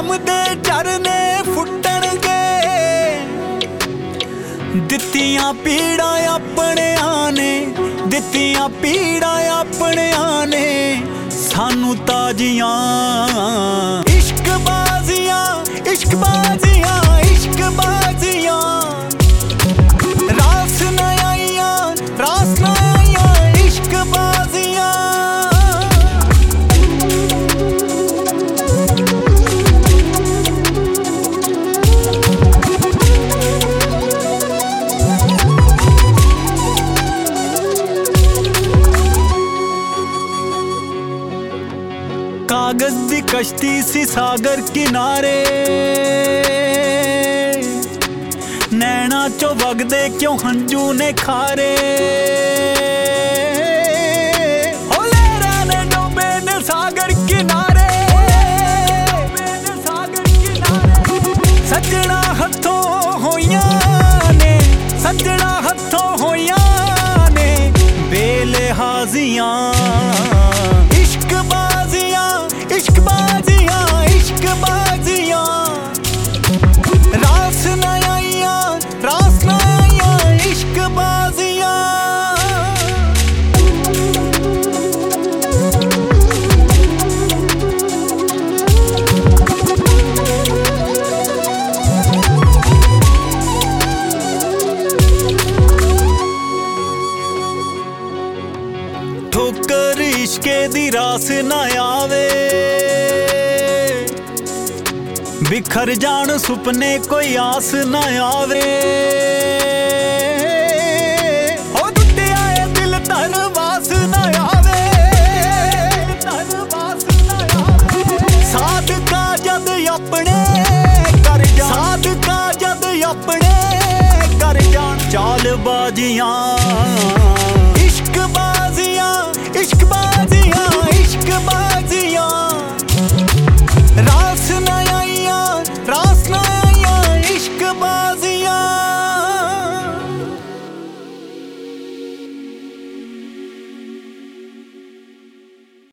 प्रेम दे झरने फुटणगे, दित्तियां पीड़ा अपने आने, दित्तियां पीड़ा अपने आने सानू ताजियां। इश्क बाजियां, इश्क बाजियां, इश्क बाजियां, रास न आइयां, रास न आइयां, इश्क बाजियां। कागज दी कश्ती सी सागर किनारे, नैना चो वगदे क्यों हंजू ने खारे। ओ लहरा ने डोबे ने सागर किनारे, सजना हथों होइयां ने, सजना हथों होइयां ने बेलिहाजियां। इश्क बाजियां, इश्क बाजियां, इश्क बाजियां, रास न आइयां, रास न आइयां, इश्क बाजियां। ठोकर इश्के दी रास न आवे, बिखर जान सुपने कोई आस न आवे। ओ टुटिया दिल धनवास न आवे, धनवास न आवे। सादका जद अपने कर जान, सादका जद अपने कर जान चालबाजियां।